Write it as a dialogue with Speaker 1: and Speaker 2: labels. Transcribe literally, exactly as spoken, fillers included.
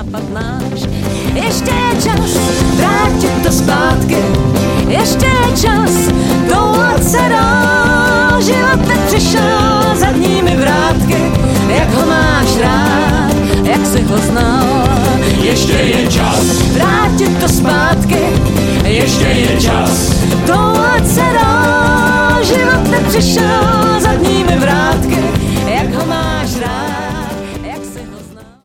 Speaker 1: nápad náš. Ještě je čas vrátit to zpátky, ještě je čas toulat se dál. Život nepřišel zadními vrátky, jak ho máš rád, jak jsi ho znal.
Speaker 2: Ještě je čas
Speaker 1: vrátit to zpátky,
Speaker 2: ještě je čas
Speaker 1: toulat se dál. Život nepřišel